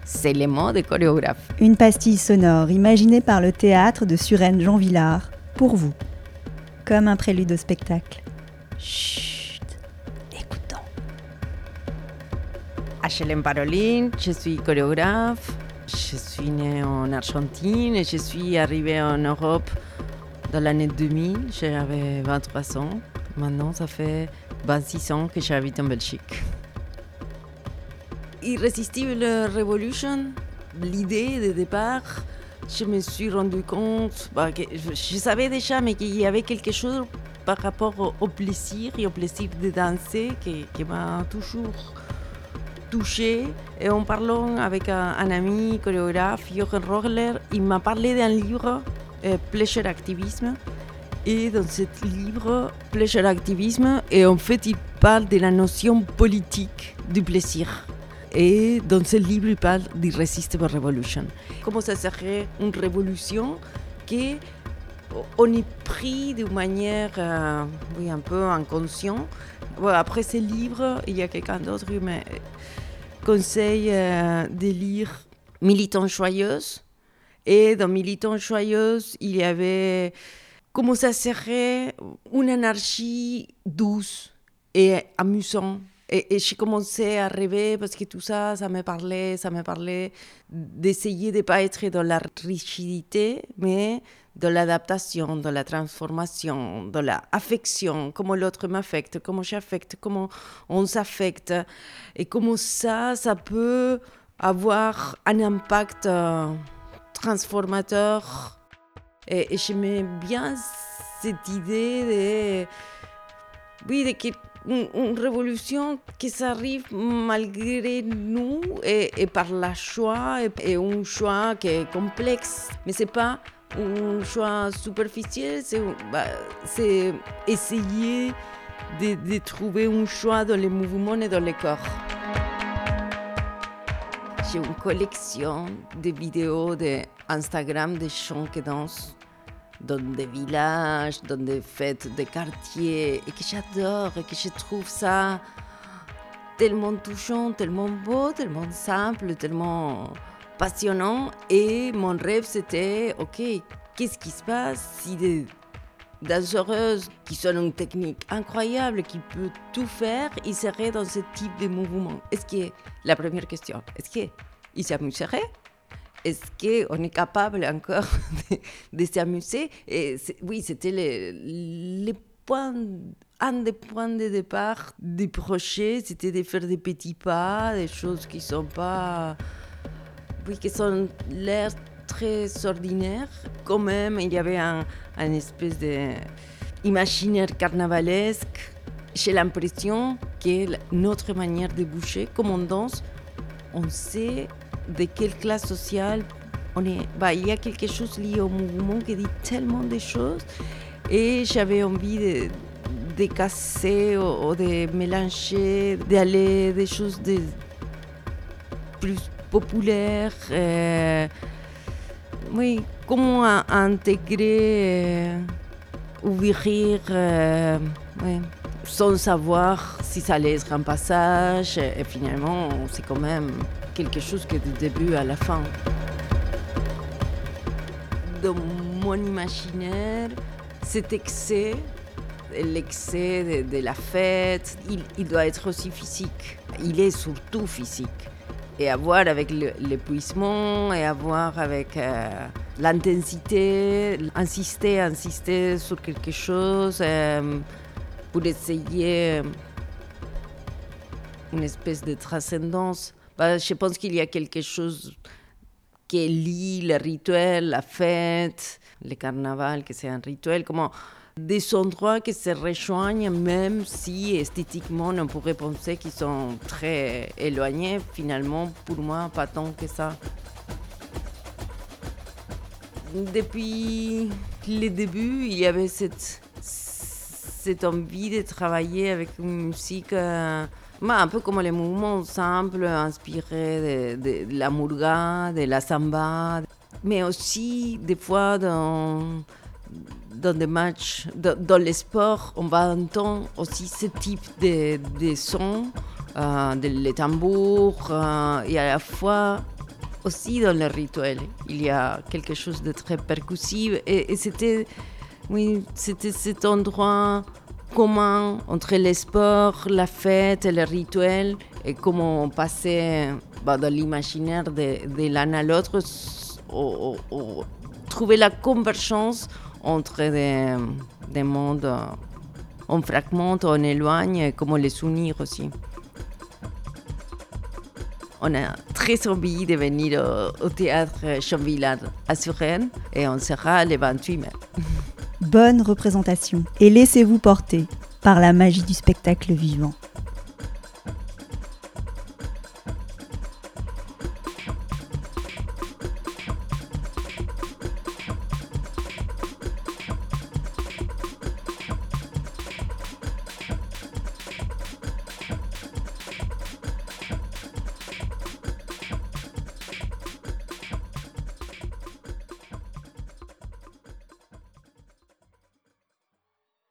C'est les mots des chorégraphes. Une pastille sonore imaginée par le théâtre de Suresnes Jean Vilar, pour vous, comme un prélude au spectacle. Chut, écoutons. Hélène Parolin, je suis chorégraphe. Je suis née en Argentine et je suis arrivée en Europe dans l'année 2000. J'avais 23 ans. Maintenant, ça fait 26 ans que j'habite en Belgique. Irrésistible Revolution, l'idée de départ, je me suis rendu compte que je savais déjà, mais qu'il y avait quelque chose par rapport au plaisir et au plaisir de danser qui m'a toujours touchée. Et en parlant avec un ami chorégraphe, Jochen Rohler, il m'a parlé d'un livre, Pleasure Activism. Et dans ce livre, Pleasure Activism, et en fait, il parle de la notion politique du plaisir. Et dans ce livre, il parle d'Irresistible Revolution. Comment ça serait une révolution qu'on est pris d'une manière un peu inconsciente. Après ce livre, il y a quelqu'un d'autre qui me conseille de lire Militant Joyeuse. Et dans Militant Joyeuse, il y avait comment ça serait une anarchie douce et amusante. Et j'ai commencé à rêver parce que tout ça, ça me parlait d'essayer de ne pas être dans la rigidité, mais de l'adaptation, de la transformation, de l'affection, comment l'autre m'affecte, comment j'affecte, comment on s'affecte, et comment ça peut avoir un impact transformateur. Et j'aimais bien cette idée de une révolution qui s'arrive malgré nous et par la choix, et un choix qui est complexe. Mais ce n'est pas un choix superficiel, c'est essayer de trouver un choix dans les mouvements et dans les corps. J'ai une collection de vidéos d'Instagram de gens qui dansent dans des villages, dans des fêtes de quartier, et que j'adore, et que je trouve ça tellement touchant, tellement beau, tellement simple, tellement passionnant. Et mon rêve, c'était, ok, qu'est-ce qui se passe si des danseuses qui ont une technique incroyable, qui peuvent tout faire, ils seraient dans ce type de mouvement? La première question, est-ce qu'ils s'amuseraient? Est-ce qu'on est capable encore de s'amuser? Et oui, c'était un des points de départ du projet, c'était de faire des petits pas, des choses qui sont pas, qui sont l'air très ordinaires. Quand même, il y avait un espèce d'imaginaire carnavalesque. J'ai l'impression que notre manière de bouger, comme on danse, on sait de quelle classe sociale on est. Il y a quelque chose lié au mouvement qui dit tellement de choses, et j'avais envie de casser ou de mélanger, d'aller des choses plus populaires. Comment intégrer, ouvrir, sans savoir si ça allait être un passage, et finalement c'est quand même quelque chose qui est du début à la fin. Dans mon imaginaire, cet excès, l'excès de la fête, il doit être aussi physique. Il est surtout physique. Et à voir avec l'épuisement, et à voir avec l'intensité, insister sur quelque chose pour essayer une espèce de transcendance. Je pense qu'il y a quelque chose qui lie le rituel, la fête, le carnaval, que c'est un rituel, comment des endroits qui se rejoignent, même si esthétiquement on pourrait penser qu'ils sont très éloignés. Finalement, pour moi, pas tant que ça. Depuis le début, il y avait cette envie de travailler avec une musique un peu comme les mouvements simples, inspirés de la murga, de la samba, mais aussi des fois dans des matchs, dans les sports, on va entendre aussi ce type de sons, les tambours, et à la fois aussi dans le rituel. Il y a quelque chose de très percussif et c'était cet endroit commun entre le sport, la fête et le rituel et comment on passait dans l'imaginaire de l'un à l'autre, trouver la convergence entre des mondes on fragmente, on éloigne et comment les unir aussi. On a très envie de venir au théâtre Jean-Vilar à Suresnes et on sera le 28 mai. Bonne représentation et laissez-vous porter par la magie du spectacle vivant.